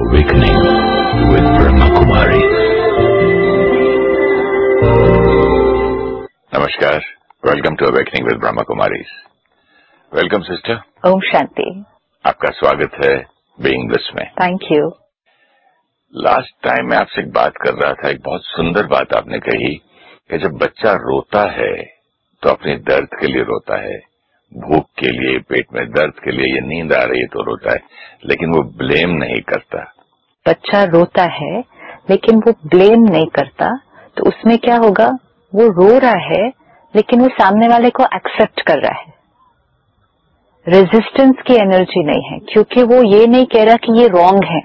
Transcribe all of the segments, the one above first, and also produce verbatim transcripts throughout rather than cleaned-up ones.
Awakening with Brahma Kumaris. Namaskar. Welcome to Awakening with Brahma Kumaris. Welcome sister. Om Shanti. आपका स्वागत है being bliss में. Thank you. Last time मैं आपसे एक बात कर रहा था, एक बहुत सुंदर बात आपने कही कि जब बच्चा रोता है तो अपने दर्द के लिए रोता है, भूख के लिए, पेट में दर्द के लिए, या नींद आ रही है तो रोता है, लेकिन वो ब्लेम नहीं करता. बच्चा रोता है लेकिन वो ब्लेम नहीं करता, तो उसमें क्या होगा, वो रो रहा है लेकिन वो सामने वाले को एक्सेप्ट कर रहा है. रेजिस्टेंस की एनर्जी नहीं है, क्योंकि वो ये नहीं कह रहा कि ये रॉन्ग है.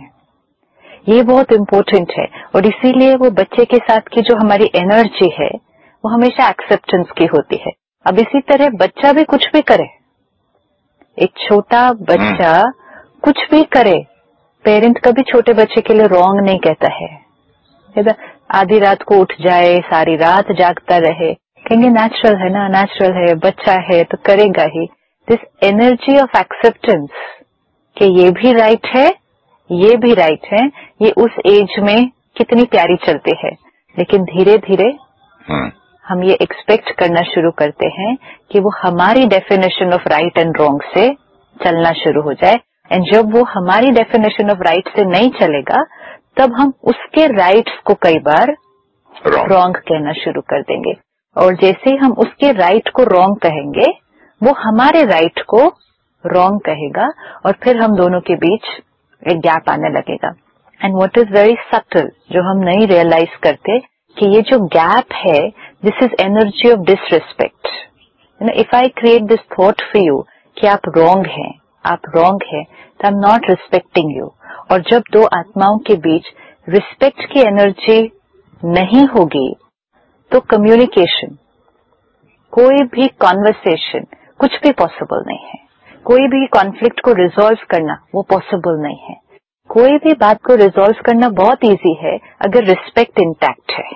ये बहुत इम्पोर्टेंट है. और इसीलिए वो बच्चे के साथ की जो हमारी एनर्जी है वो हमेशा एक्सेप्टेंस की होती है. अब इसी तरह बच्चा भी कुछ भी करे, एक छोटा बच्चा कुछ भी करे, पेरेंट कभी छोटे बच्चे के लिए रॉन्ग नहीं कहता है. आधी रात को उठ जाए, सारी रात जागता रहे, कहेंगे नेचुरल है ना, नेचुरल है, बच्चा है तो करेगा ही. दिस एनर्जी ऑफ एक्सेप्टेंस कि ये भी राइट है, ये भी राइट है, ये उस एज में कितनी प्यारी चलती है. लेकिन धीरे धीरे हम ये एक्सपेक्ट करना शुरू करते हैं कि वो हमारी definition of right and wrong से चलना शुरू हो जाए. एंड जब वो हमारी डेफिनेशन ऑफ राइट से नहीं चलेगा, तब हम उसके राइट्स को कई बार रॉन्ग कहना शुरू कर देंगे. और जैसे ही हम उसके राइट को रॉन्ग कहेंगे, वो हमारे राइट को रॉन्ग कहेगा, और फिर हम दोनों के बीच एक गैप आने लगेगा. And what is very subtle, जो हम नहीं रियलाइज करते, कि ये जो गैप है, this is energy of disrespect. You know, if I create this thought for you कि आप रॉन्ग हैं, आप रॉन्ग हैं, तो I am not respecting you. और जब दो आत्माओं के बीच रिस्पेक्ट की एनर्जी नहीं होगी, तो कम्युनिकेशन, कोई भी कॉन्वर्सेशन, कुछ भी पॉसिबल नहीं है. कोई भी कॉन्फ्लिक्ट को रिजॉल्व करना, वो पॉसिबल नहीं है. कोई भी बात को रिजॉल्व करना बहुत इजी है अगर रिस्पेक्ट इंटैक्ट है.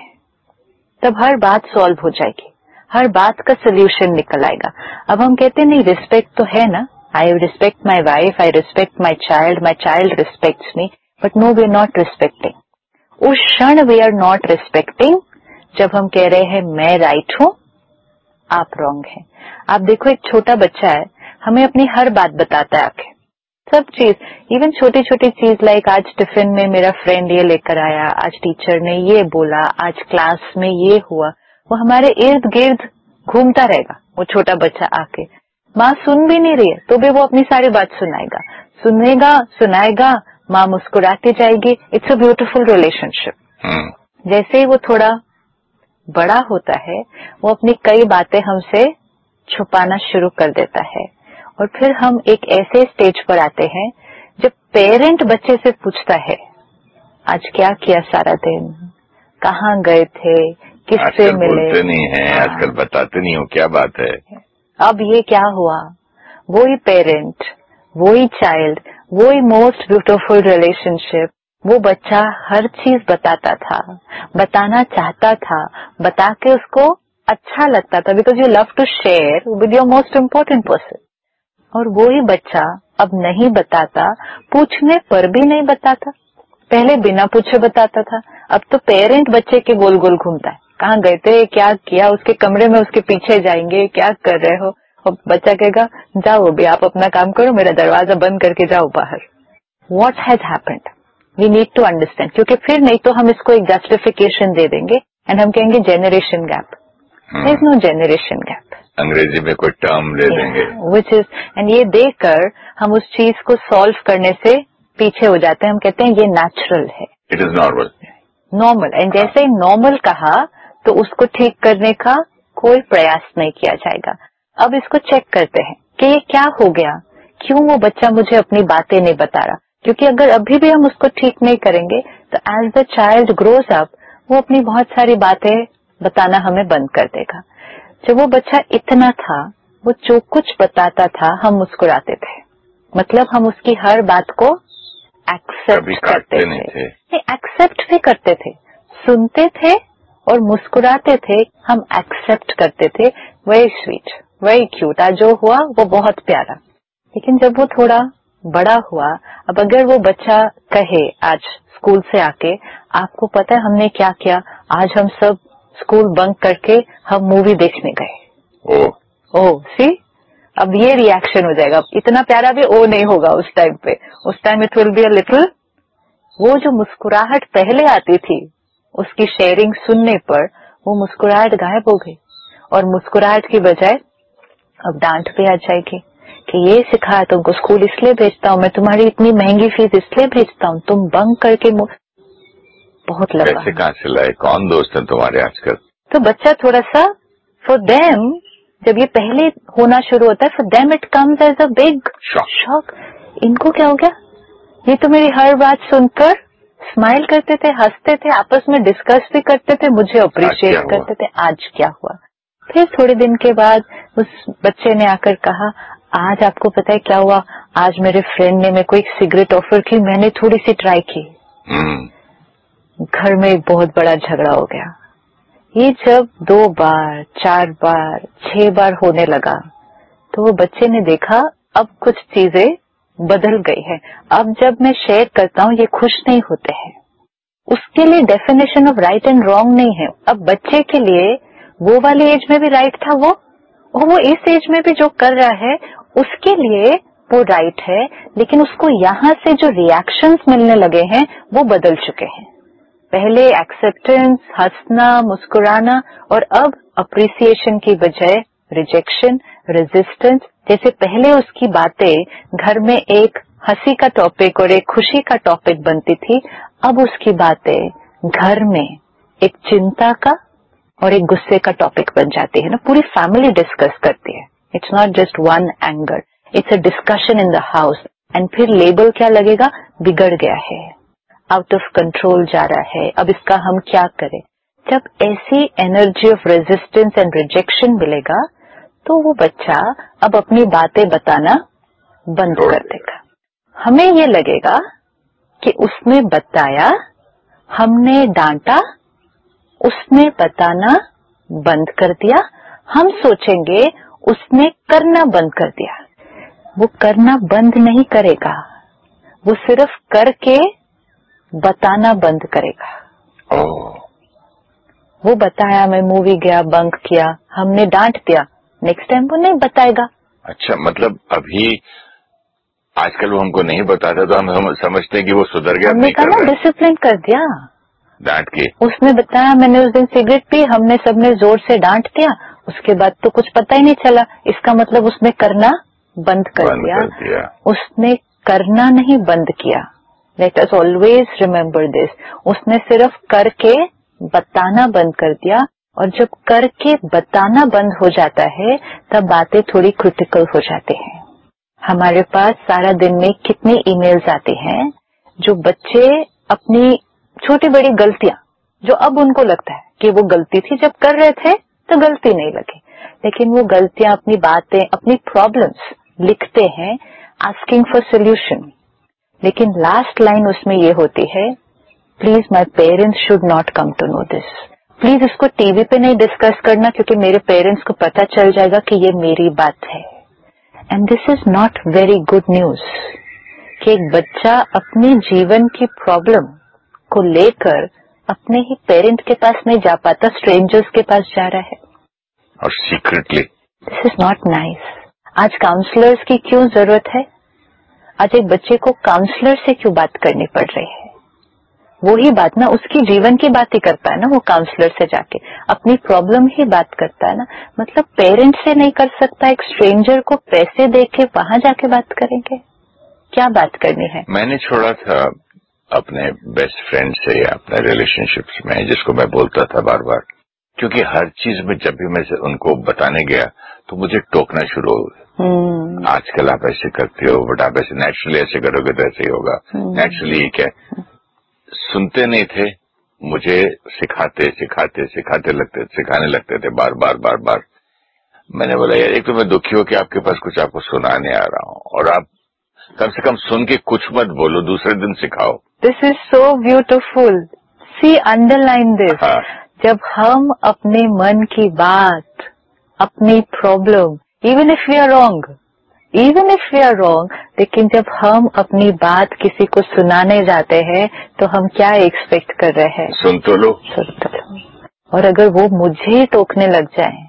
तब हर बात सॉल्व हो जाएगी, हर बात का सोल्यूशन निकल आएगा. अब हम कहते नहीं, रिस्पेक्ट तो है ना, I respect my wife, I respect my child, my child respects me, but no we are not respecting. उस क्षण वी आर नॉट रिस्पेक्टिंग जब हम कह रहे हैं मैं राइट हूं, आप रॉन्ग हैं. आप देखो, एक छोटा बच्चा है, हमें अपनी हर बात बताता है, आके सब चीज, इवन छोटी छोटी चीज, लाइक आज टिफिन में मेरा फ्रेंड ये लेकर आया, आज टीचर ने ये बोला, आज क्लास में ये हुआ. वो हमारे इर्द गिर्द घूमता रहेगा. वो छोटा बच्चा आके, माँ सुन भी नहीं रही है तो भी वो अपनी सारी बात सुनाएगा, सुनेगा, सुनाएगा, माँ मुस्कुराती जाएगी. It's a beautiful relationship. जैसे ही वो थोड़ा बड़ा होता है, वो अपनी कई बातें हमसे छुपाना शुरू कर देता है. और फिर हम एक ऐसे स्टेज पर आते हैं जब पेरेंट बच्चे से पूछता है, आज क्या किया सारा दिन, कहाँ गए थे, किससे मिले. बोलते नहीं है, आजकल बताते नहीं हो, क्या बात है, अब ये क्या हुआ. वही पेरेंट, वही चाइल्ड, वही मोस्ट ब्यूटीफुल रिलेशनशिप. वो बच्चा हर चीज बताता था, बताना चाहता था, बता के उसको अच्छा लगता था, because you love to share with your most important person. और वो ही बच्चा अब नहीं बताता, पूछने पर भी नहीं बताता. पहले बिना पूछे बताता था, अब तो पेरेंट बच्चे के गोल गोल घूमता है, कहाँ गए थे, क्या किया, उसके कमरे में उसके पीछे जाएंगे, क्या कर रहे हो. और बच्चा कहेगा, जाओ अभी आप अपना काम करो, मेरा दरवाजा बंद करके जाओ बाहर. What has happened, we need to understand. क्योंकि फिर नहीं तो हम इसको एक जस्टिफिकेशन दे देंगे एंड हम कहेंगे generation gap. There is no generation gap. अंग्रेजी में कोई टर्म ले देंगे, विच इज, एंड ये देखकर हम उस चीज को सॉल्व करने से पीछे हो जाते हैं. हम कहते हैं ये नेचुरल है, it is normal, normal. And जैसे ही नॉर्मल कहा तो उसको ठीक करने का कोई प्रयास नहीं किया जाएगा. अब इसको चेक करते हैं कि ये क्या हो गया, क्यों वो बच्चा मुझे अपनी बातें नहीं बता रहा. क्योंकि अगर अभी भी हम उसको ठीक नहीं करेंगे तो as the child grows up, वो अपनी बहुत सारी बातें बताना हमें बंद कर देगा. जब वो बच्चा इतना था, वो जो कुछ बताता था हम मुस्कुराते थे, मतलब हम उसकी हर बात को एक्सेप्ट करते थे. नहीं, एक्सेप्ट भी करते थे, सुनते थे और मुस्कुराते थे, हम एक्सेप्ट करते थे. वेरी स्वीट, वेरी क्यूट, आज जो हुआ वो बहुत प्यारा. लेकिन जब वो थोड़ा बड़ा हुआ, अब अगर वो बच्चा कहे आज स्कूल से आके, आपको पता है हमने क्या किया, आज हम सब स्कूल बंक करके हम मूवी देखने गए। ओ ओ सी, अब ये रिएक्शन हो जाएगा। इतना प्यारा भी ओ नहीं होगा उस टाइम पे, उस time it will be a little, वो जो मुस्कुराहट पहले आती थी उसकी शेयरिंग सुनने पर वो मुस्कुराहट गायब हो गई, और मुस्कुराहट की बजाय अब डांट पे आ जाएगी कि ये सिखाया तुमको, स्कूल इसलिए भेजता हूँ मैं, तुम्हारी इतनी महंगी फीस इसलिए भेजता हूँ, तुम बंक करके मु... बहुत लंबा। पैसे कहाँ से लाए, कौन दोस्त है तुम्हारे आजकल? तो बच्चा थोड़ा सा, फॉर देम जब ये पहले होना शुरू होता है, for them it comes as a big shock. इनको क्या हो गया, ये तो मेरी हर बात सुनकर स्माइल करते थे, हंसते थे, आपस में डिस्कस भी करते थे, मुझे अप्रिशिएट करते थे, आज क्या हुआ। फिर थोड़े दिन के बाद उस बच्चे ने आकर कहा, आज आपको पता है क्या हुआ, आज मेरे फ्रेंड ने मेरे को एक सिगरेट ऑफर की, मैंने थोड़ी सी ट्राई की, घर में एक बहुत बड़ा झगड़ा हो गया। ये जब दो बार, चार बार, छह बार होने लगा तो वो बच्चे ने देखा अब कुछ चीजें बदल गई है। अब जब मैं शेयर करता हूँ ये खुश नहीं होते हैं। उसके लिए definition of right and wrong नहीं है। अब बच्चे के लिए वो वाली एज में भी राइट था वो, और वो इस एज में भी जो कर रहा है उसके लिए वो राइट है, लेकिन उसको यहाँ से जो रिएक्शंस मिलने लगे हैं वो बदल चुके हैं। पहले एक्सेप्टेंस, हंसना, मुस्कुराना, और अब अप्रिसिएशन की बजाय रिजेक्शन, रेजिस्टेंस। जैसे पहले उसकी बातें घर में एक हंसी का टॉपिक और एक खुशी का टॉपिक बनती थी, अब उसकी बातें घर में एक चिंता का और एक गुस्से का टॉपिक बन जाती है ना, पूरी फैमिली डिस्कस करती है। It's not just one anger, it's a discussion in the house. And फिर लेबल क्या लगेगा, बिगड़ गया है, आउट ऑफ कंट्रोल जा रहा है, अब इसका हम क्या करें। जब ऐसी energy of resistance and rejection मिलेगा तो वो बच्चा अब अपनी बातें बताना बंद कर देगा। हमें ये लगेगा कि उसने बताया, हमने डांटा, उसने बताना बंद कर दिया। हम सोचेंगे उसने करना बंद कर दिया। वो करना बंद नहीं करेगा, वो सिर्फ करके बताना बंद करेगा। oh. वो बताया, मैं मूवी गया, बंक किया, हमने डांट दिया, नेक्स्ट टाइम वो नहीं बताएगा। अच्छा, मतलब अभी आजकल वो हमको नहीं बताता तो हम समझते हैं कि वो सुधर गया। हमने कहा ना डिसिप्लिन कर दिया, डांट के। उसने बताया मैंने उस दिन सिगरेट पी, हमने सबने जोर से डांट दिया, उसके बाद तो कुछ पता ही नहीं चला, इसका मतलब उसने करना बंद कर बंद दिया। कर दिया। उसने करना नहीं बंद किया। Let us always remember this. उसने सिर्फ करके बताना बंद कर दिया, और जब करके बताना बंद हो जाता है तब बातें थोड़ी क्रिटिकल हो जाती हैं। हमारे पास सारा दिन में कितने ईमेल्स आते हैं जो बच्चे अपनी छोटी बड़ी गलतियां, जो अब उनको लगता है कि वो गलती थी, जब कर रहे थे तो गलती नहीं लगी, लेकिन वो गलतियां, अपनी बातें, अपनी प्रॉब्लम्स लिखते हैं आस्किंग फॉर सोल्यूशन। लेकिन लास्ट लाइन उसमें ये होती है, please my parents should not come to know this. Please इसको टीवी पे नहीं डिस्कस करना, क्योंकि मेरे पेरेंट्स को पता चल जाएगा कि ये मेरी बात है। And this is not very good news कि एक बच्चा अपने जीवन की प्रॉब्लम को लेकर अपने ही पेरेंट के पास नहीं जा पाता, स्ट्रेंजर्स के पास जा रहा है, और secretly. This is not nice. आज काउंसलर्स की क्यों जरूरत है? आज एक बच्चे को काउंसलर से क्यों बात करनी पड़ रही है? वही बात ना, उसकी जीवन की बात ही करता है ना वो, काउंसलर से जाके अपनी प्रॉब्लम ही बात करता है ना। मतलब पेरेंट से नहीं कर सकता, एक स्ट्रेंजर को पैसे दे के वहां जाके बात करेंगे? क्या बात करनी है? मैंने छोड़ा था अपने बेस्ट फ्रेंड से या अपने रिलेशनशिप्स में, जिसको मैं बोलता था बार बार, क्योंकि हर चीज में जब भी मैं उनको बताने गया तो मुझे टोकना शुरू हो गया। hmm. आजकल आप ऐसे करते हो, बट आप ऐसे नेचुरली ऐसे करोगे तो ऐसे ही होगा। Naturally hmm. क्या सुनते नहीं थे, मुझे सिखाते सिखाते सिखाते लगते सिखाने लगते थे बार बार बार बार। मैंने बोला यार, एक तो मैं दुखी हो कि आपके पास कुछ आपको सुनाने आ रहा हूँ, और आप कम से कम सुन के कुछ मत बोलो, दूसरे दिन सिखाओ। This is so beautiful. See, underline this. जब हम अपने मन की बात, अपनी problem, even if we are wrong, even if we are wrong, लेकिन जब हम अपनी बात किसी को सुनाने जाते हैं तो हम क्या एक्सपेक्ट कर रहे हैं? सुन तो लो। सुन तो लो। और अगर वो मुझे टोकने लग जाए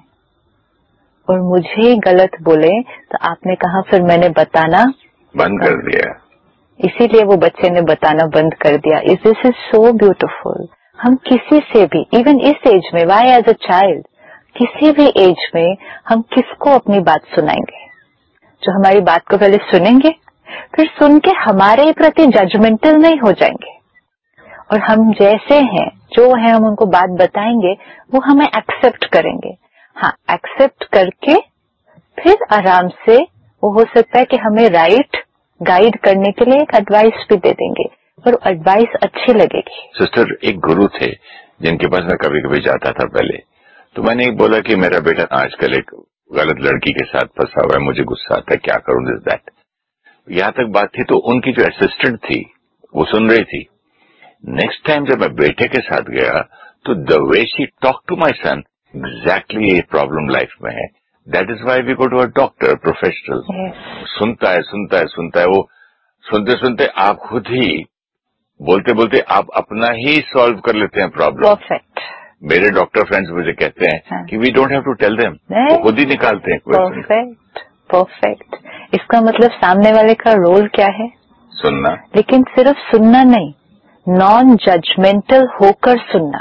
और मुझे गलत बोले तो आपने कहा फिर मैंने बताना बंद कर दिया, इसीलिए वो बच्चे ने बताना बंद कर दिया। Is this is so beautiful. हम किसी से भी, इवन इस एज में, वाई एज अ चाइल्ड, किसी भी एज में हम किसको अपनी बात सुनाएंगे? जो हमारी बात को पहले सुनेंगे, फिर सुन के हमारे प्रति जजमेंटल नहीं हो जाएंगे और हम जैसे हैं, जो है, हम उनको बात बताएंगे, वो हमें एक्सेप्ट करेंगे। हाँ, एक्सेप्ट करके फिर आराम से वो हो सकता है कि हमें राइट गाइड करने के लिए एक एडवाइस भी दे देंगे, पर एडवाइस अच्छी लगेगी। सिस्टर, एक गुरु थे जिनके पास मैं कभी कभी जाता था पहले, तो मैंने एक बोला कि मेरा बेटा आजकल एक गलत लड़की के साथ फंसा हुआ है, मुझे गुस्सा आता है, क्या करूं, दिस दैट। यहां तक बात थी तो उनकी जो असिस्टेंट थी वो सुन रही थी। नेक्स्ट टाइम जब मैं बेटे के साथ गया तो the way she talk to my son, exactly ये प्रॉब्लम लाइफ में है। That is why we go to a doctor, professional. सुनता है सुनता है सुनता है, वो सुनते सुनते आप खुद ही बोलते बोलते आप अपना ही सॉल्व कर लेते हैं प्रॉब्लम। परफेक्ट। मेरे डॉक्टर फ्रेंड्स मुझे कहते हैं हाँ। कि we don't have to tell them, वो खुद ही निकालते हैं। Perfect perfect. इसका मतलब सामने वाले का रोल क्या है? सुनना। लेकिन सिर्फ सुनना नहीं, नॉन जजमेंटल होकर सुनना।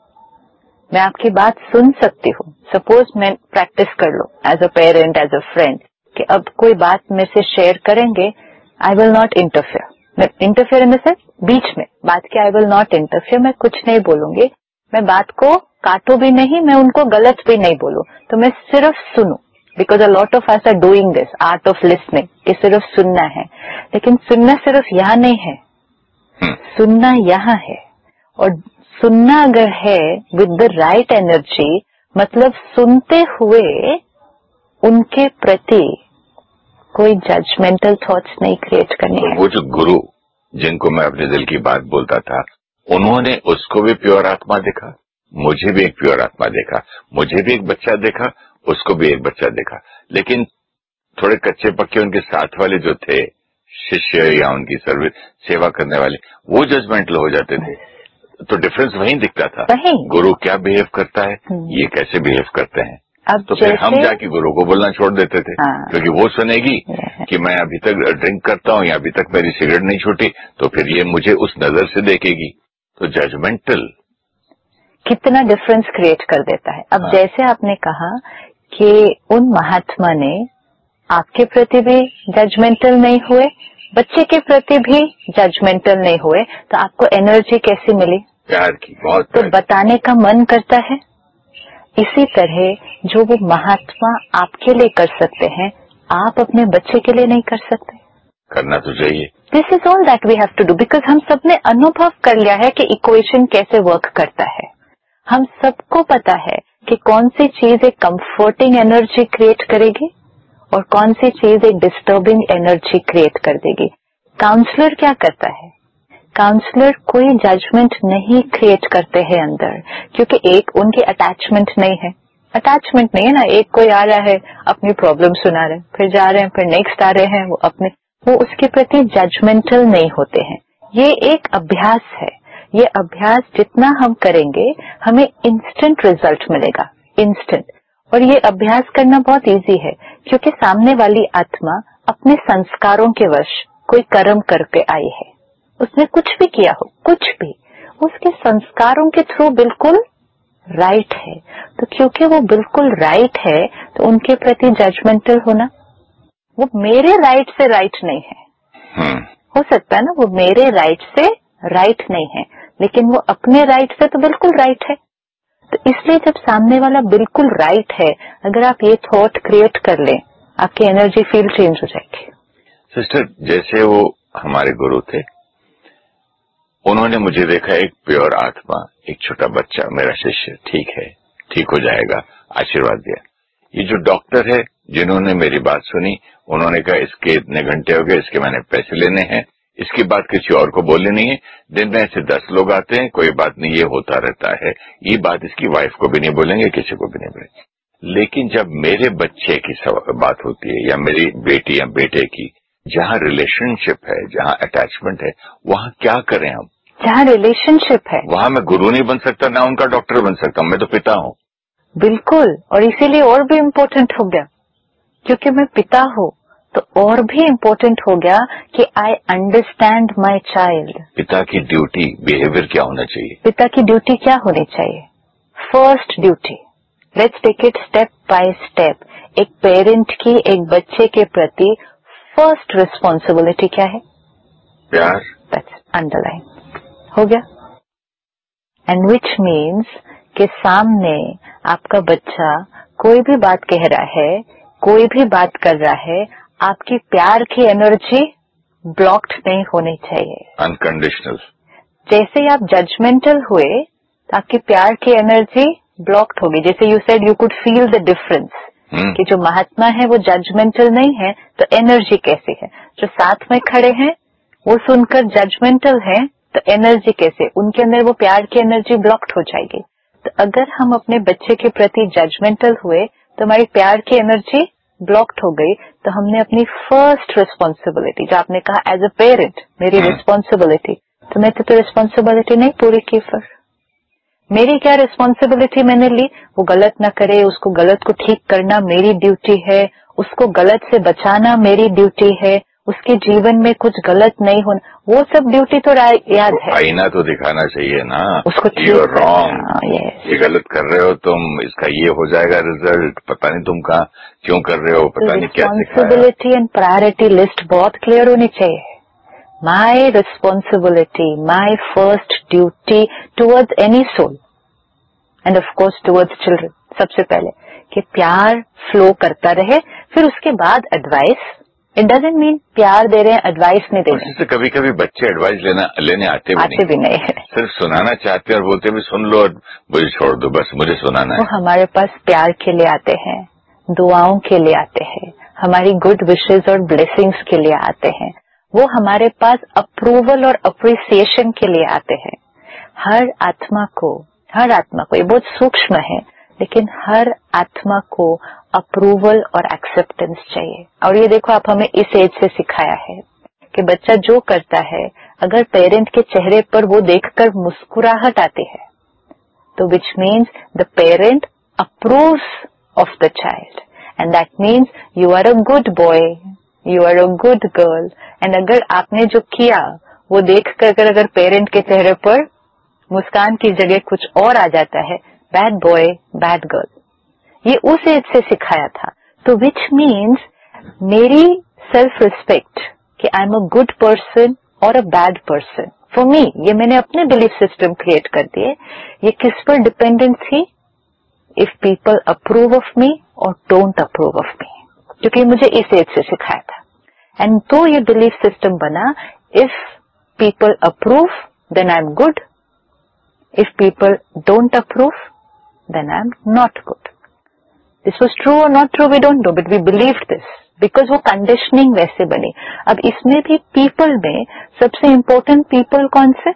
मैं आपकी बात सुन सकती हूँ। सपोज मैं प्रैक्टिस कर लो as a parent, as a friend, कि अब कोई बात में से शेयर करेंगे, आई विल नॉट इंटरफेयर। मैं इंटरफेयर इन द सेंस बीच में बात के, आई विल नॉट इंटरफेयर, मैं कुछ नहीं बोलूंगी, मैं बात को काटू भी नहीं, मैं उनको गलत भी नहीं बोलूं, तो मैं सिर्फ सुनूं। Because a lot of us are doing this art of listening, कि सिर्फ सुनना है, लेकिन सुनना सिर्फ यहाँ नहीं है, सुनना यहाँ है। और सुनना अगर है विद द राइट एनर्जी, मतलब सुनते हुए उनके प्रति कोई जजमेंटल थॉट्स नहीं क्रिएट करने हैं। वो जो गुरु जिनको मैं अपने दिल की बात बोलता था, उन्होंने उसको भी प्योर आत्मा देखा, मुझे भी एक प्योर आत्मा देखा, मुझे भी एक बच्चा देखा, उसको भी एक बच्चा देखा। लेकिन थोड़े कच्चे पक्के उनके साथ वाले जो थे, शिष्य या उनकी सर्विस सेवा करने वाले, वो जजमेंटल हो जाते थे। तो डिफरेंस वहीं दिखता था, गुरु क्या बिहेव करता है, ये कैसे बिहेव करते हैं। अब तो फिर हम जाके गुरु को बोलना छोड़ देते थे। हाँ। क्योंकि वो सुनेगी कि मैं अभी तक ड्रिंक करता हूँ या अभी तक मेरी सिगरेट नहीं छूटी, तो फिर ये मुझे उस नजर से देखेगी। तो जजमेंटल कितना डिफरेंस क्रिएट कर देता है। अब हाँ। जैसे आपने कहा कि उन महात्मा ने आपके प्रति भी जजमेंटल नहीं हुए, बच्चे के प्रति भी जजमेंटल नहीं हुए, तो आपको एनर्जी कैसी मिली? प्यार की, बहुत तो बताने का मन करता है। इसी तरह जो वो महात्मा आपके लिए कर सकते हैं, आप अपने बच्चे के लिए नहीं कर सकते? करना तो चाहिए। This is all that we have to do, because हम सबने अनुभव कर लिया है कि इक्वेशन कैसे वर्क करता है। हम सबको पता है कि कौन सी चीज एक कंफर्टिंग एनर्जी क्रिएट करेगी और कौन सी चीज एक डिस्टर्बिंग एनर्जी क्रिएट कर देगी। काउंसलर क्या करता है? काउंसलर कोई जजमेंट नहीं क्रिएट करते हैं अंदर, क्योंकि एक उनकी अटैचमेंट नहीं है। अटैचमेंट नहीं है ना, एक कोई आ रहा है अपनी प्रॉब्लम सुना रहे हैं, फिर जा रहे हैं, फिर नेक्स्ट आ रहे हैं, वो अपने वो उसके प्रति जजमेंटल नहीं होते हैं। ये एक अभ्यास है। ये अभ्यास जितना हम करेंगे हमें इंस्टेंट रिजल्ट मिलेगा, इंस्टेंट। और ये अभ्यास करना बहुत इजी है, क्योंकि सामने वाली आत्मा अपने संस्कारों के वश कोई कर्म करके आई है। उसने कुछ भी किया हो, कुछ भी, उसके संस्कारों के थ्रू बिल्कुल राइट है। तो क्योंकि वो बिल्कुल राइट है, तो उनके प्रति जजमेंटल होना, वो मेरे राइट से राइट नहीं है। हो सकता है ना, वो मेरे राइट से राइट नहीं है, लेकिन वो अपने राइट से तो बिल्कुल राइट है। तो इसलिए जब सामने वाला बिल्कुल राइट है, अगर आप ये थॉट क्रिएट कर लें, आपकी एनर्जी फील्ड चेंज हो जाएगी। सिस्टर, जैसे वो हमारे गुरु थे, उन्होंने मुझे देखा एक प्योर आत्मा, एक छोटा बच्चा, मेरा शिष्य, ठीक है, ठीक हो जाएगा, आशीर्वाद दिया। ये जो डॉक्टर है जिन्होंने मेरी बात सुनी, उन्होंने कहा इसके इतने घंटे हो गए, इसके मैंने पैसे लेने हैं, इसकी बात किसी और को बोलनी नहीं है। दिन में ऐसे दस लोग आते हैं, कोई बात नहीं, ये होता रहता है, ये बात इसकी वाइफ को भी नहीं बोलेंगे, किसी को भी नहीं बोलेंगे। लेकिन जब मेरे बच्चे की बात होती है या मेरी बेटी या बेटे की, जहाँ रिलेशनशिप है, जहाँ अटैचमेंट है, वहाँ क्या करें हम? जहाँ रिलेशनशिप है वहाँ मैं गुरु नहीं बन सकता, ना उनका डॉक्टर बन सकता, मैं तो पिता हूँ। बिल्कुल, और इसीलिए और भी इम्पोर्टेंट हो गया, क्योंकि मैं पिता हूँ तो और भी इम्पोर्टेंट हो गया कि आई अंडरस्टैंड माई चाइल्ड। पिता की ड्यूटी, बिहेवियर क्या होना चाहिए? पिता की ड्यूटी क्या होनी चाहिए? First duty, let's take it step by step. एक पेरेंट की एक बच्चे के प्रति फर्स्ट रिस्पॉन्सिबिलिटी क्या है? प्यार। दैट्स अंडरलाइन हो गया। एंड विच मीन्स के सामने आपका बच्चा कोई भी बात कह रहा है, कोई भी बात कर रहा है, आपकी प्यार की एनर्जी ब्लॉक्ड नहीं होनी चाहिए। अनकंडीशनल। जैसे ही आप जजमेंटल हुए तो आपकी प्यार की एनर्जी ब्लॉक्ड होगी। जैसे you said you could feel the difference कि जो महात्मा है वो जजमेंटल नहीं है, तो एनर्जी कैसी है? जो साथ में खड़े हैं वो सुनकर जजमेंटल है, तो एनर्जी कैसे? उनके अंदर वो प्यार की एनर्जी ब्लॉक्ड हो जाएगी। तो अगर हम अपने बच्चे के प्रति जजमेंटल हुए तो हमारी प्यार की एनर्जी ब्लॉक्ड हो गई, तो हमने अपनी फर्स्ट रिस्पॉन्सिबिलिटी, जो आपने कहा एज अ पेरेंट मेरी रिस्पॉन्सिबिलिटी, तो मैं तो, तो रिस्पॉन्सिबिलिटी नहीं पूरी की। फिर मेरी क्या रिस्पॉन्सिबिलिटी मैंने ली? वो गलत ना करे, उसको गलत को ठीक करना मेरी ड्यूटी है, उसको गलत से बचाना मेरी ड्यूटी है, उसके जीवन में कुछ गलत नहीं होना, वो सब ड्यूटी तो याद है। आईना तो दिखाना चाहिए ना उसको, यू आर रॉन्ग, ये गलत कर रहे हो तुम, इसका ये हो जाएगा रिजल्ट, पता नहीं तुम कहाँ क्यों कर रहे हो, पता नहीं क्या सिखाया। रिस्पॉन्सिबिलिटी एंड प्रायोरिटी लिस्ट बहुत क्लियर होनी चाहिए। My responsibility, my first duty towards any soul and of course towards children, सबसे पहले कि प्यार फ्लो करता रहे, फिर उसके बाद एडवाइस। इट डजंट मीन प्यार दे रहे हैं, एडवाइस नहीं दे रहे हैं। कभी कभी बच्चे एडवाइस लेना लेने आते भी आते नहीं, भी नहीं है, सिर्फ सुनाना चाहते हैं और बोलते भी सुन लो और मुझे छोड़ दो, बस मुझे सुनाना है। वो हमारे पास प्यार के लिए आते हैं, दुआओं के लिए आते हैं, हमारी गुड विशेस और ब्लेसिंग्स के लिए आते हैं, वो हमारे पास अप्रूवल और अप्रिसिएशन के लिए आते हैं। हर आत्मा को, हर आत्मा को, ये बहुत सूक्ष्म है, लेकिन हर आत्मा को अप्रूवल और एक्सेप्टेंस चाहिए। और ये देखो, आप हमें इस एज से सिखाया है कि बच्चा जो करता है, अगर पेरेंट के चेहरे पर वो देखकर मुस्कुराहट आती है, तो which means the parent approves of the child, and that means you are a good boy, you are a good girl. And अगर आपने जो किया वो देख कर अगर पेरेंट के चेहरे पर मुस्कान की जगह कुछ और आ जाता है, बैड बॉय, बैड गर्ल, ये उस एज से सिखाया था। तो विच मीन्स मेरी सेल्फ रिस्पेक्ट कि I am a good person और a bad person, for me, ये मैंने अपने बिलीफ सिस्टम क्रिएट कर दिए। ये किस पर डिपेंडेंट थी? If people approve of me और डोंट अप्रूव ऑफ मी, क्योंकि मुझे इस एज से सिखाया था। एंड तो ये बिलीफ सिस्टम बना, if people approve then I am good, if people don't approve then I'm not good. This was true or not true we don't know, but we believed this because वो conditioning वैसे बनी। अब इसमें भी people में सबसे important people कौन से?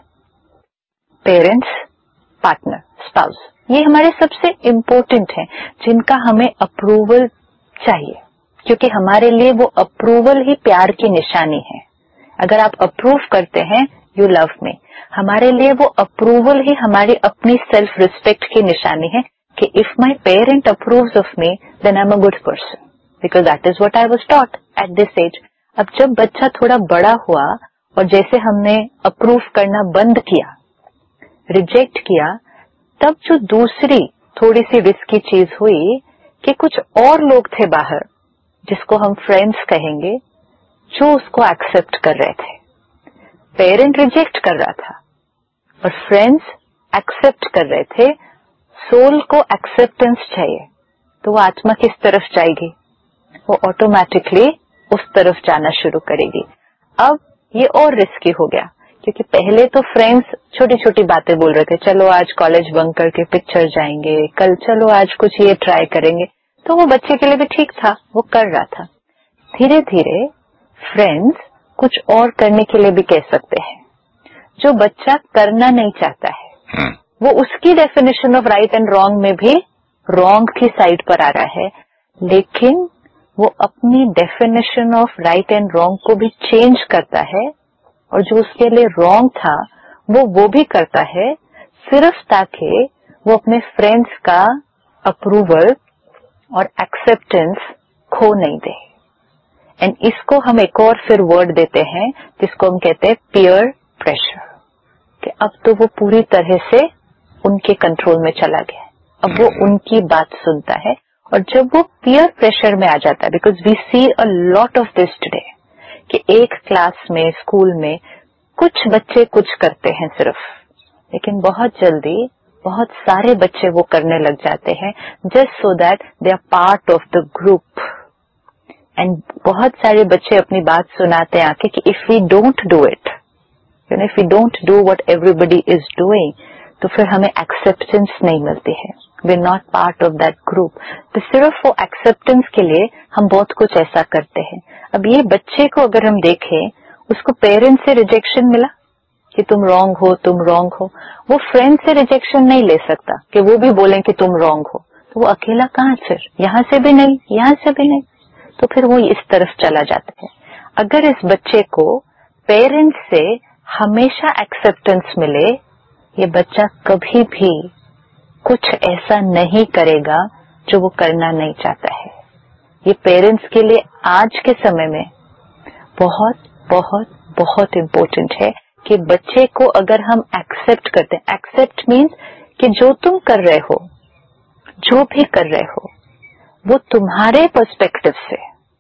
पेरेंट्स, पार्टनर, स्पाउस, ये हमारे सबसे इम्पोर्टेंट हैं, जिनका हमें अप्रूवल चाहिए, क्योंकि हमारे लिए वो अप्रूवल ही प्यार की निशानी है। अगर आप अप्रूव करते हैं, यू लव मी, हमारे लिए वो अप्रूवल ही हमारी अपनी सेल्फ रिस्पेक्ट की निशानी है कि if my parent approves of me then I am a good person, because that is what I was taught at this age. अब जब बच्चा थोड़ा बड़ा हुआ और जैसे हमने अप्रूव करना बंद किया, रिजेक्ट किया, तब जो दूसरी थोड़ी सी रिस्की चीज हुई कि कुछ और लोग थे बाहर, जिसको हम फ्रेंड्स कहेंगे, जो उसको एक्सेप्ट कर रहे थे। पेरेंट रिजेक्ट कर रहा था और फ्रेंड्स एक्सेप्ट कर रहे थे। सोल को एक्सेप्टेंस चाहिए, तो वो आत्मा किस तरफ जाएगी? वो ऑटोमेटिकली उस तरफ जाना शुरू करेगी। अब ये और रिस्की हो गया, क्योंकि पहले तो फ्रेंड्स छोटी छोटी बातें बोल रहे थे, चलो आज कॉलेज बंक करके पिक्चर जाएंगे, कल चलो आज कुछ ये ट्राई करेंगे, तो वो बच्चे के लिए भी ठीक था, वो कर रहा था। धीरे धीरे फ्रेंड्स कुछ और करने के लिए भी कह सकते हैं, जो बच्चा करना नहीं चाहता है, वो उसकी definition of right and wrong में भी रॉन्ग की साइड पर आ रहा है, लेकिन वो अपनी definition of right and wrong को भी चेंज करता है और जो उसके लिए रॉन्ग था वो वो भी करता है, सिर्फ ताकि वो अपने फ्रेंड्स का अप्रूवल और एक्सेप्टेंस खो नहीं दे। एंड इसको हम एक और फिर वर्ड देते हैं जिसको हम कहते हैं पीयर प्रेशर, कि अब तो वो पूरी तरह से उनके कंट्रोल में चला गया, अब वो उनकी बात सुनता है। और जब वो पीयर प्रेशर में आ जाता है, because we see a lot of this today, कि एक क्लास में स्कूल में कुछ बच्चे कुछ करते हैं सिर्फ, लेकिन बहुत जल्दी बहुत सारे बच्चे वो करने लग जाते हैं just so that they are part of the group. And बहुत सारे बच्चे अपनी बात सुनाते हैं आके कि if we don't do it, you know, if we don't do what everybody is doing, तो फिर हमें एक्सेप्टेंस नहीं मिलती है, we are not part of that group. तो सिर्फ वो एक्सेप्टेंस के लिए हम बहुत कुछ ऐसा करते हैं। अब ये बच्चे को अगर हम देखें, उसको पेरेंट्स से रिजेक्शन मिला कि तुम रॉन्ग हो, तुम रॉन्ग हो, वो फ्रेंड से रिजेक्शन नहीं ले सकता कि वो भी बोलें कि तुम रॉन्ग हो, तो वो अकेला कहाँ, फिर यहां से भी नहीं, यहां से भी नहीं, तो फिर वो इस तरफ चला जाता है। अगर इस बच्चे को पेरेंट्स से हमेशा एक्सेप्टेंस मिले, ये बच्चा कभी भी कुछ ऐसा नहीं करेगा जो वो करना नहीं चाहता है। ये पेरेंट्स के लिए आज के समय में बहुत बहुत बहुत इम्पोर्टेंट है कि बच्चे को अगर हम एक्सेप्ट करते हैं, एक्सेप्ट मीन्स कि जो तुम कर रहे हो, जो भी कर रहे हो, वो तुम्हारे पर्सपेक्टिव से,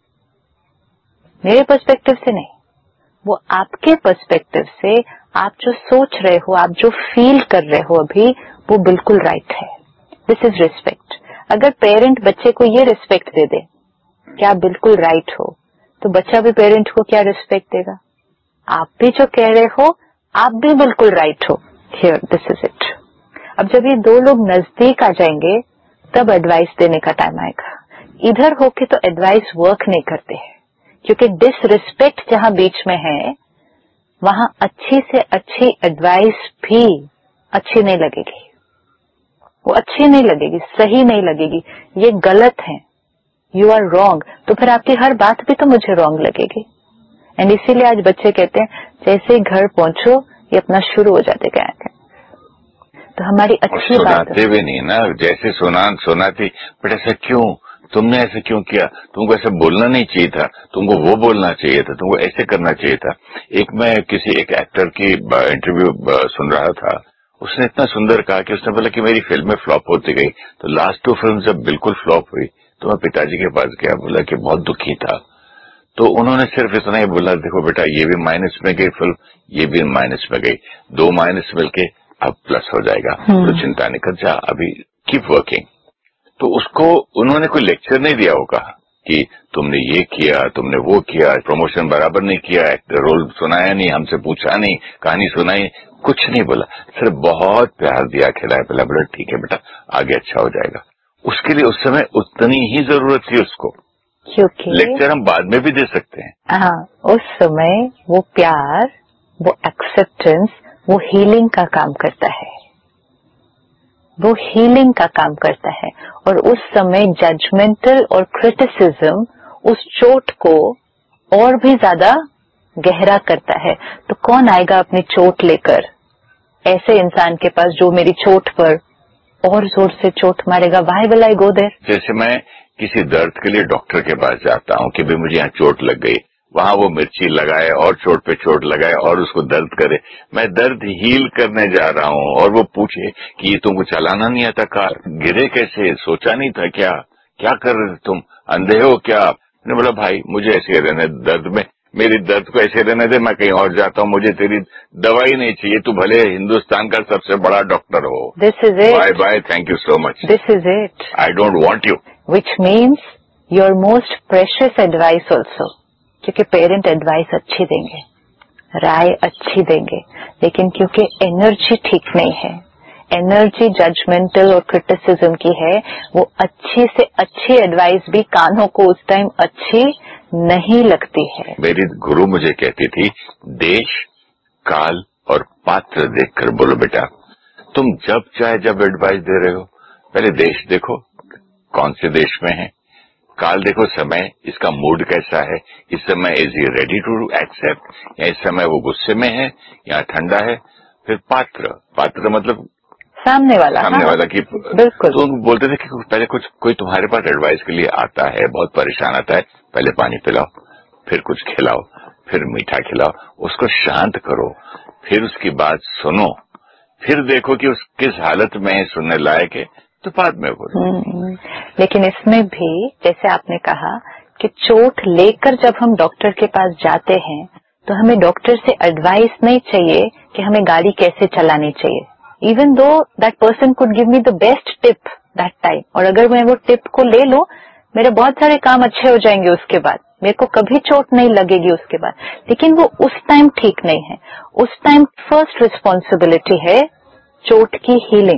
मेरे पर्सपेक्टिव से नहीं, वो आपके पर्सपेक्टिव से, आप जो सोच रहे हो, आप जो फील कर रहे हो अभी, वो बिल्कुल राइट है। This is respect. अगर पेरेंट बच्चे को ये रिस्पेक्ट दे दे कि आप बिल्कुल राइट हो, तो बच्चा भी पेरेंट को क्या रिस्पेक्ट देगा, आप भी जो कह रहे हो आप भी बिल्कुल राइट हो, हियर दिस इज इट। अब जब ये दो लोग नजदीक आ जाएंगे तब एडवाइस देने का टाइम आएगा। इधर होके तो एडवाइस वर्क नहीं करते हैं, क्योंकि डिसरिस्पेक्ट जहां बीच में है, वहां अच्छी से अच्छी एडवाइस भी अच्छी नहीं लगेगी, वो अच्छी नहीं लगेगी, सही नहीं लगेगी, ये गलत है, यू आर रॉन्ग, तो फिर आपकी हर बात भी तो मुझे रॉन्ग लगेगी। एंड इसीलिए आज बच्चे कहते हैं जैसे ही घर पहुंचो ये अपना शुरू हो जाते क्या है। तो हमारी अच्छी बात सुनाते भी नहीं ना, जैसे सुना सुनाती, बट ऐसा क्यों, तुमने ऐसा क्यों किया, तुमको ऐसा बोलना नहीं चाहिए था, तुमको वो बोलना चाहिए था, तुमको ऐसे करना चाहिए था। एक मैं किसी एक एक्टर की इंटरव्यू सुन रहा था, उसने इतना सुंदर कहा कि उसने बोला कि मेरी फिल्में फ्लॉप होती गई, तो लास्ट टू फिल्म जब बिल्कुल फ्लॉप हुई तो मैं पिताजी के पास गया, बोला कि बहुत दुखी था। तो उन्होंने सिर्फ इतना ही बोला, देखो बेटा ये भी माइनस में गई फिल्म, ये भी माइनस में गई, दो माइनस मिलके अब प्लस हो जाएगा, तो चिंता नहीं कर, जा अभी कीप वर्किंग। तो उसको उन्होंने कोई लेक्चर नहीं दिया होगा कि तुमने ये किया, तुमने वो किया, प्रमोशन बराबर नहीं किया, एक्टर रोल सुनाया नहीं, हमसे पूछा नहीं, कहानी सुनाई, कुछ नहीं बोला, सिर्फ बहुत प्यार दिया, खिलाया पिलाया, बोला ठीक है बेटा आगे अच्छा हो जाएगा। उसके लिए उस समय उतनी ही जरूरत थी उसको, क्योंकि लेक्चर हम बाद में भी दे सकते हैं। हाँ, उस समय वो प्यार, वो एक्सेप्टेंस, वो हीलिंग का काम करता है, वो हीलिंग का काम करता है। और उस समय जजमेंटल और क्रिटिसिज्म उस चोट को और भी ज्यादा गहरा करता है। तो कौन आएगा अपनी चोट लेकर ऐसे इंसान के पास जो मेरी चोट पर और जोर से चोट मारेगा? Why will I go there? जैसे मैं किसी दर्द के लिए डॉक्टर के पास जाता हूँ कि भाई मुझे यहाँ चोट लग गई, वहां वो मिर्ची लगाए और चोट पे चोट लगाए और उसको दर्द करे, मैं दर्द हील करने जा रहा हूँ, और वो पूछे कि ये तुमको चलाना नहीं आता कार, गिरे कैसे, सोचा नहीं था क्या, क्या कर रहे थे तुम, अंधे हो क्या? मैंने बोला भाई मुझे ऐसे रहने दर्द में, मेरी दर्द को ऐसे रहने दे, मैं कहीं और जाता हूँ, मुझे तेरी दवाई नहीं चाहिए, तू भले हिंदुस्तान का सबसे बड़ा डॉक्टर हो। This is it. Bye bye, thank you so much, this is it. I don't want you, which means your most precious advice also, क्योंकि पेरेंट एडवाइस अच्छी देंगे, राय अच्छी देंगे, लेकिन क्योंकि एनर्जी ठीक नहीं है, एनर्जी जजमेंटल और क्रिटिसिज्म की है, वो अच्छी से अच्छी एडवाइस भी कानों को उस टाइम अच्छी नहीं लगती है। मेरी गुरु मुझे कहती थी, देश काल और पात्र देखकर बोलो बेटा, तुम जब चाहे जब एडवाइस दे रहे हो, पहले देश देखो, कौन से देश में है, काल देखो समय, इसका मूड कैसा है, इस समय is he ready to accept, या इस समय वो गुस्से में है या ठंडा है। फिर पात्र, पात्र मतलब सामने वाला, सामने हाँ, वाला की बिल्कुल। तो बोलते थे कि पहले कुछ कोई तुम्हारे पास एडवाइस के लिए आता है, बहुत परेशान आता है, पहले पानी पिलाओ, फिर कुछ खिलाओ, फिर मीठा खिलाओ, उसको शांत करो, फिर उसकी बात सुनो, फिर देखो कि उस किस हालत में सुनने लायक है, तो बाद में बोलो। लेकिन इसमें भी जैसे आपने कहा कि चोट लेकर जब हम डॉक्टर के पास जाते हैं तो हमें डॉक्टर से एडवाइस नहीं चाहिए कि हमें गाड़ी कैसे चलानी चाहिए, even though that person could give me the best tip that time, और अगर मैं वो टिप को ले लूं, मेरे बहुत सारे काम अच्छे हो जाएंगे उसके बाद, मेरे को कभी चोट नहीं लगेगी उसके बाद। लेकिन वो उस टाइम ठीक नहीं है। उस टाइम फर्स्ट रिस्पॉन्सिबिलिटी है चोट की हीलिंग,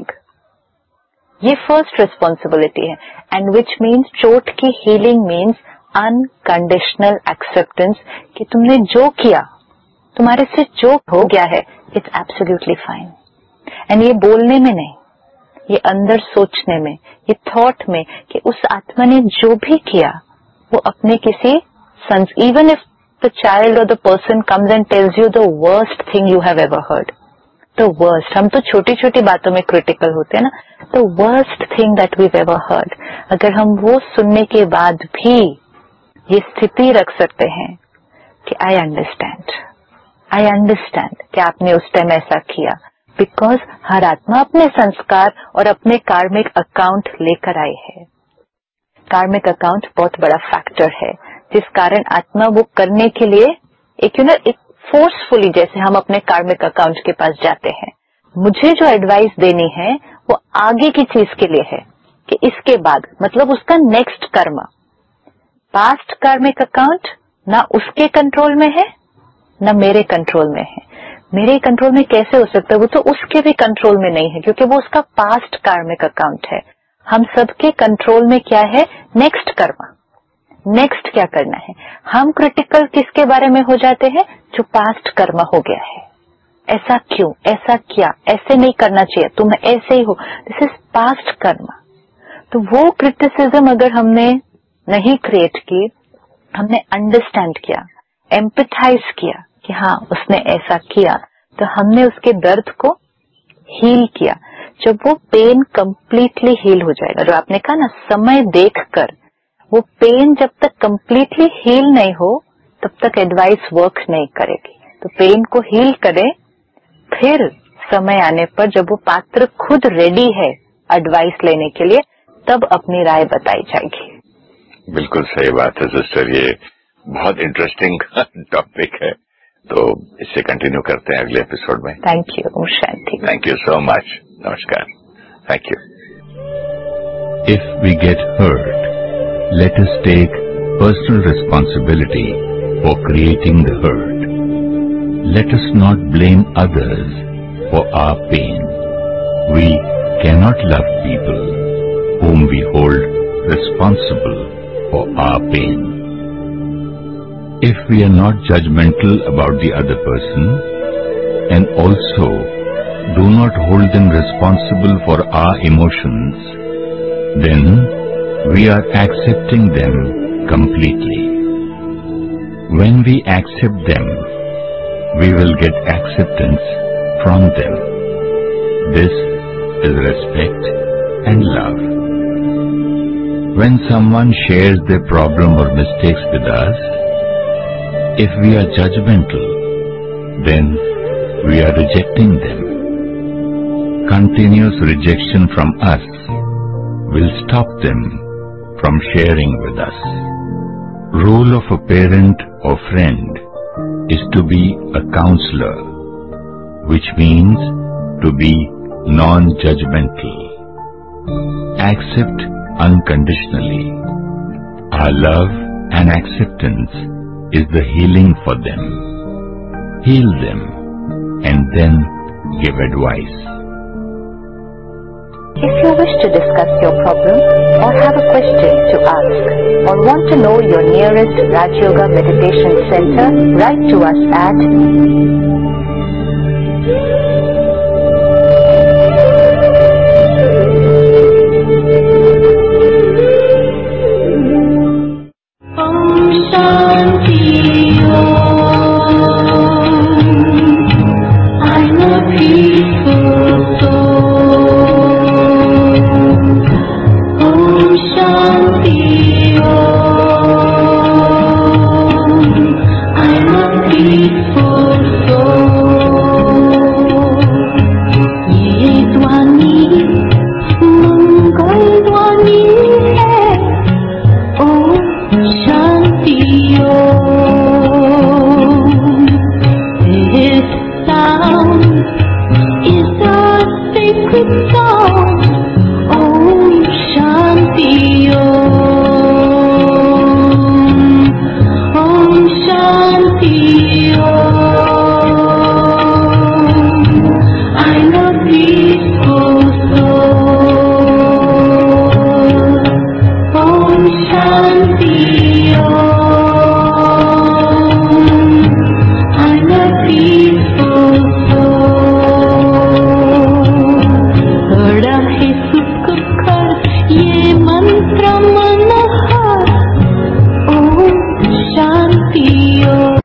ये फर्स्ट रिस्पॉन्सिबिलिटी है, एंड विच मीन्स चोट की हीलिंग मीन्स अनकंडीशनल एक्सेप्टेंस कि तुमने जो किया, तुम्हारे से जो हो गया है, इट्स एब्सोल्युटली फाइन। एंड ये बोलने में नहीं, ये अंदर सोचने में, ये थॉट में कि उस आत्मा ने जो भी किया वो अपने किसी sons, even if the child or the person comes and tells you the worst thing you have ever heard, the worst, हम तो छोटी छोटी बातों में क्रिटिकल होते हैं ना, the worst thing that we ever heard, अगर हम वो सुनने के बाद भी ये स्थिति रख सकते हैं कि आई अंडरस्टैंड, आई अंडरस्टैंड कि आपने उस टाइम ऐसा किया, बिकॉज हर आत्मा अपने संस्कार और अपने कार्मिक अकाउंट लेकर आई है। कार्मिक अकाउंट बहुत बड़ा फैक्टर है जिस कारण आत्मा वो करने के लिए एक यू नो एक फोर्सफुली, जैसे हम अपने कार्मिक अकाउंट के पास जाते हैं, मुझे जो एडवाइस देनी है वो आगे की चीज के लिए है कि इसके बाद, मतलब उसका नेक्स्ट कर्म। पास्ट कार्मिक अकाउंट ना उसके कंट्रोल में है ना मेरे कंट्रोल में है। मेरे कंट्रोल में कैसे हो सकता है, वो तो उसके भी कंट्रोल में नहीं है क्योंकि वो उसका पास्ट कार्मिक अकाउंट है। हम सबके कंट्रोल में क्या है, नेक्स्ट कर्म, नेक्स्ट क्या करना है। हम क्रिटिकल किसके बारे में हो जाते हैं, जो पास्ट कर्म हो गया है, ऐसा क्यों, ऐसा क्या, ऐसे नहीं करना चाहिए, तुम ऐसे ही हो, दिस इज पास्ट कर्म। तो वो क्रिटिसिज्म अगर हमने नहीं क्रिएट की, हमने अंडरस्टैंड किया, एम्पथाइज किया कि हाँ उसने ऐसा किया, तो हमने उसके दर्द को हील किया। जब वो पेन कंप्लीटली हील हो जाएगा, जो आपने कहा ना समय देखकर, वो पेन जब तक कंप्लीटली हील नहीं हो तब तक एडवाइस वर्क नहीं करेगी। तो पेन को हील करें, फिर समय आने पर जब वो पात्र खुद रेडी है एडवाइस लेने के लिए, तब अपनी राय बताई जाएगी। बिल्कुल सही बात है सिस्टर, ये बहुत इंटरेस्टिंग टॉपिक है, तो इससे कंटिन्यू करते हैं अगले एपिसोड में। थैंक यू, ओम शांति। थैंक यू सो मच, नमस्कार, thank you. If we get hurt, let us take personal responsibility for creating the hurt. Let us not blame others for our pain. We cannot love people whom we hold responsible for our pain. If we are not judgmental about the other person and also do not hold them responsible for our emotions, then we are accepting them completely. When we accept them, we will get acceptance from them. This is respect and love. When someone shares their problem or mistakes with us, if we are judgmental, then we are rejecting them. Continuous rejection from us will stop them from sharing with us. Role of a parent or friend is to be a counselor, which means to be non-judgmental. Accept unconditionally. Our love and acceptance is the healing for them. Heal them and then give advice. If you wish to discuss your problem or have a question to ask or want to know your nearest Raj Yoga Meditation Center, write to us at